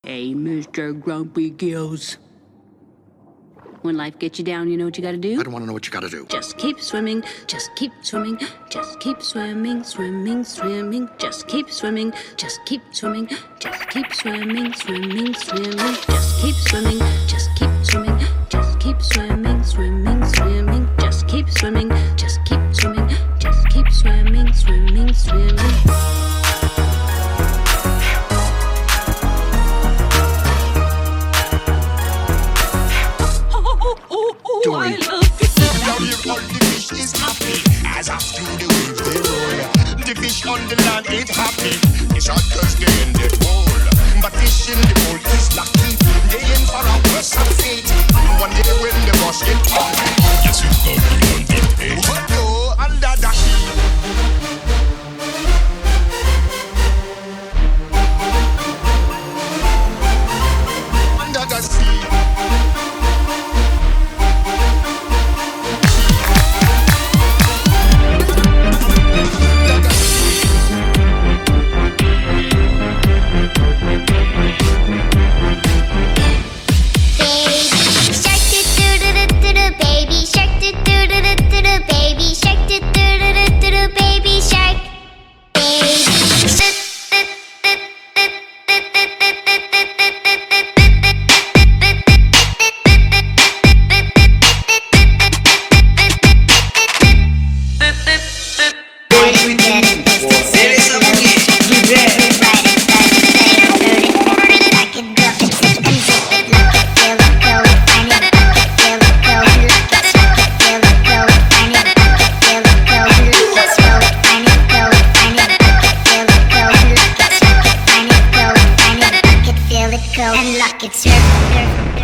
Hey, Mr. Grumpy Gills. When life gets you down, you know what you gotta do? I don't want to know what you gotta do. Just keep swimming, just keep swimming, just keep swimming, swimming, swimming, just keep swimming, just keep swimming, just keep swimming, swimming, swimming, just keep swimming, just keep swimming, just keep swimming, swimming, swimming, just keep swimming, just keep swimming, just keep swimming, swimming, swimming. Dory. Down here all the fish is happy as after the waves they roll. The fish on the land ain't happy. It's hot cause they in the pool. But fish in the pool is lucky. They in for a worse fate. One day when the rush get on, yes it's got to London 8. What go under the sea? Under the sea. And lock it, surf.